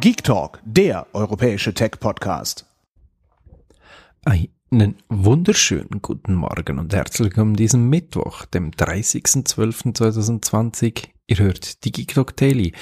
Geek Talk, der europäische Tech-Podcast. Einen wunderschönen guten Morgen und herzlich willkommen diesem Mittwoch, dem 30.12.2020. Ihr hört die Geek Talk Daily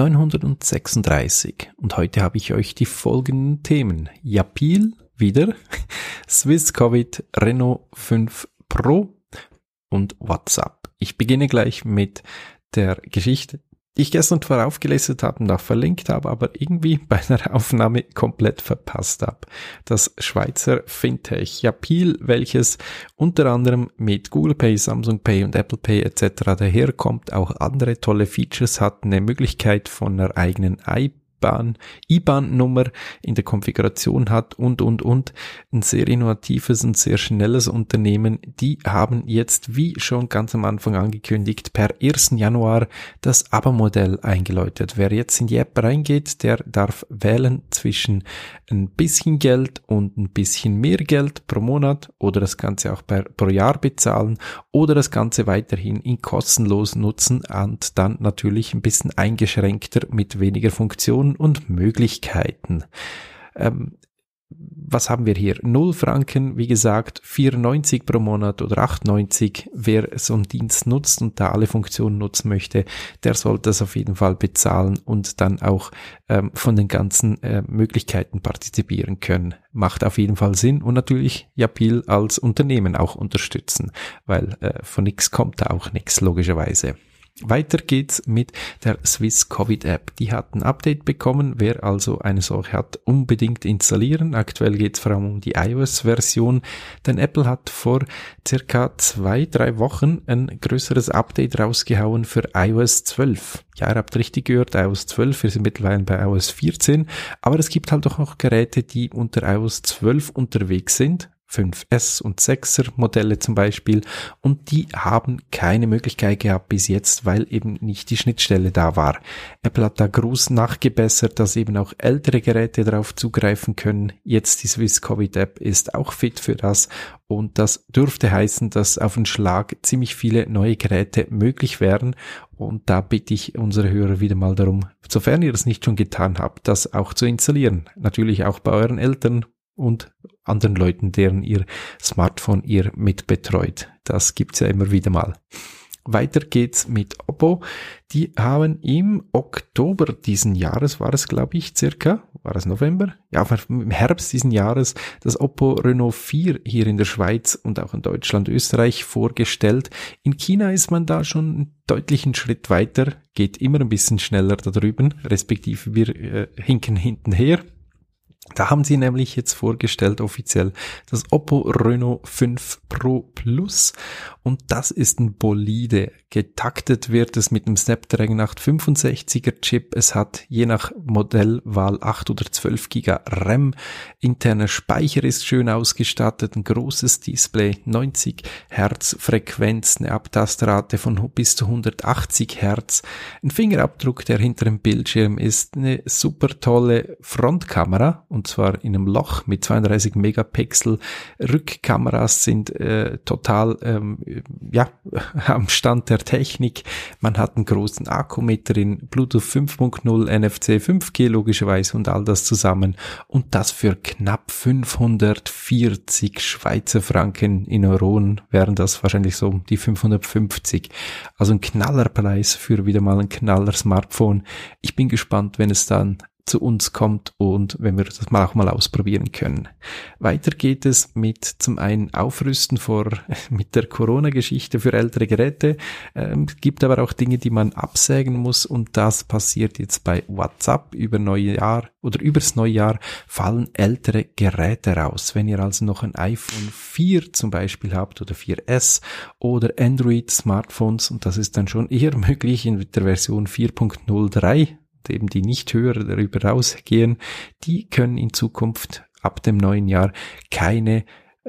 936 und heute habe ich euch die folgenden Themen. Yapil wieder, Swisscovid, Renault 5 Pro und WhatsApp. Ich beginne gleich mit der Geschichte, die ich gestern zwar aufgelistet habe und auch verlinkt habe, aber irgendwie bei einer Aufnahme komplett verpasst habe. Das Schweizer Fintech Yapil, welches unter anderem mit Google Pay, Samsung Pay und Apple Pay etc. daherkommt, auch andere tolle Features hat, eine Möglichkeit von einer eigenen IBAN-Nummer in der Konfiguration hat und. Ein sehr innovatives und sehr schnelles Unternehmen. Die haben jetzt, wie schon ganz am Anfang angekündigt, per 1. Januar das Abo-Modell eingeläutet. Wer jetzt in die App reingeht, der darf wählen zwischen ein bisschen Geld und ein bisschen mehr Geld pro Monat oder das Ganze auch pro Jahr bezahlen oder das Ganze weiterhin in kostenlos nutzen und dann natürlich ein bisschen eingeschränkter mit weniger Funktionen und Möglichkeiten. Was haben wir hier? 0 Franken, wie gesagt, 4,90 pro Monat oder 8,90. Wer so einen Dienst nutzt und da alle Funktionen nutzen möchte, der sollte das auf jeden Fall bezahlen und dann auch von den ganzen Möglichkeiten partizipieren können. Macht auf jeden Fall Sinn und natürlich Yapil als Unternehmen auch unterstützen, weil von nichts kommt da auch nichts, logischerweise. Weiter geht's mit der Swisscovid App. Die hat ein Update bekommen. Wer also eine solche hat, unbedingt installieren. Aktuell geht's vor allem um die iOS-Version, denn Apple hat vor circa 2-3 Wochen ein größeres Update rausgehauen für iOS 12. Ja, ihr habt richtig gehört, iOS 12, wir sind mittlerweile bei iOS 14, aber es gibt halt auch noch Geräte, die unter iOS 12 unterwegs sind. 5S und 6er Modelle zum Beispiel, und die haben keine Möglichkeit gehabt bis jetzt, weil eben nicht die Schnittstelle da war. Apple hat da groß nachgebessert, dass eben auch ältere Geräte darauf zugreifen können. Jetzt die Swisscovid App ist auch fit für das und das dürfte heißen, dass auf einen Schlag ziemlich viele neue Geräte möglich wären, und da bitte ich unsere Hörer wieder mal darum, sofern ihr das nicht schon getan habt, das auch zu installieren. Natürlich auch bei euren Eltern und anderen Leuten, deren ihr Smartphone ihr mitbetreut. Das gibt's ja immer wieder mal. Weiter geht's mit Oppo. Die haben im Oktober diesen Jahres, war es glaube ich war es November? Ja, im Herbst diesen Jahres das Oppo Renault 4 hier in der Schweiz und auch in Deutschland, Österreich vorgestellt. In China ist man da schon einen deutlichen Schritt weiter, geht immer ein bisschen schneller da drüben, respektive wir hinken hintenher. Da haben sie nämlich jetzt vorgestellt offiziell das Oppo Renault 5 Pro Plus, und das ist ein Bolide. Getaktet wird es mit dem Snapdragon 865er Chip. Es hat je nach Modellwahl 8 oder 12 GB RAM. Interner Speicher ist schön ausgestattet, ein großes Display, 90 Hertz Frequenz, eine Abtastrate von bis zu 180 Hertz, ein Fingerabdruck, der hinter dem Bildschirm ist, eine super tolle Frontkamera, und zwar in einem Loch mit 32 Megapixel. Rückkameras sind total am Stand der Technik. Man hat einen großen Akku mit drin, Bluetooth 5.0, NFC 5G logischerweise und all das zusammen. Und das für knapp 540 Schweizer Franken. In Euronen wären das wahrscheinlich so die 550. Also ein Knallerpreis für wieder mal ein Knaller-Smartphone. Ich bin gespannt, wenn es dann zu uns kommt und wenn wir das auch mal ausprobieren können. Weiter geht es mit zum einen Aufrüsten mit der Corona-Geschichte für ältere Geräte. Es gibt aber auch Dinge, die man absägen muss, und das passiert jetzt bei WhatsApp. Übers Neujahr fallen ältere Geräte raus. Wenn ihr also noch ein iPhone 4 zum Beispiel habt oder 4S oder Android-Smartphones, und das ist dann schon eher möglich in der Version 4.03, eben die nicht höher darüber rausgehen, die können in Zukunft ab dem neuen Jahr keine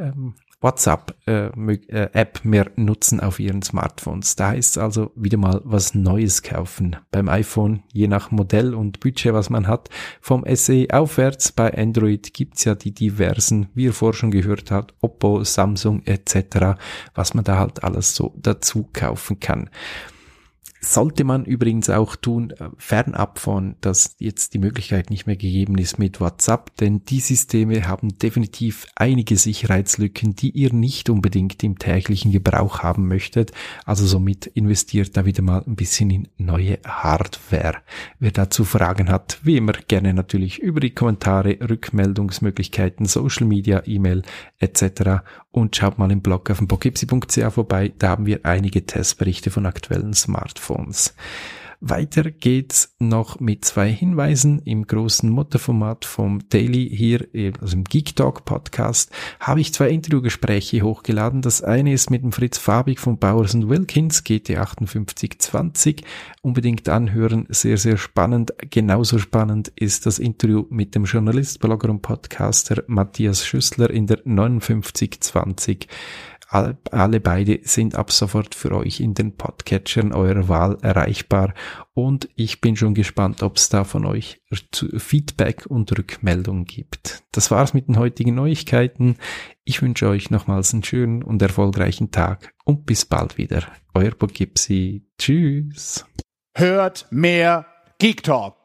WhatsApp-App mehr nutzen auf ihren Smartphones. Da heißt es also wieder mal was Neues kaufen. Beim iPhone, je nach Modell und Budget, was man hat, vom SE aufwärts. Bei Android gibt's ja die diversen, wie ihr vorher schon gehört habt, Oppo, Samsung etc., was man da halt alles so dazu kaufen kann. Sollte man übrigens auch tun, fernab von, dass jetzt die Möglichkeit nicht mehr gegeben ist mit WhatsApp, denn die Systeme haben definitiv einige Sicherheitslücken, die ihr nicht unbedingt im täglichen Gebrauch haben möchtet. Also somit investiert da wieder mal ein bisschen in neue Hardware. Wer dazu Fragen hat, wie immer gerne natürlich über die Kommentare, Rückmeldungsmöglichkeiten, Social Media, E-Mail etc. Und schaut mal im Blog auf dem poughkeepsie.ch vorbei, da haben wir einige Testberichte von aktuellen Smartphones. Weiter geht's noch mit 2 Hinweisen im großen Mottoformat vom Daily hier, also im Geek Talk Podcast, habe ich 2 Interviewgespräche hochgeladen. Das eine ist mit dem Fritz Fabig von Bowers & Wilkins, GT5820. Unbedingt anhören, sehr, sehr spannend. Genauso spannend ist das Interview mit dem Journalist, Blogger und Podcaster Matthias Schüssler in der 5920. Alle beide sind ab sofort für euch in den Podcatchern eurer Wahl erreichbar und ich bin schon gespannt, ob es da von euch Feedback und Rückmeldung gibt. Das war's mit den heutigen Neuigkeiten. Ich wünsche euch nochmals einen schönen und erfolgreichen Tag und bis bald wieder. Euer Poughkeepsie. Tschüss. Hört mehr Geek Talk.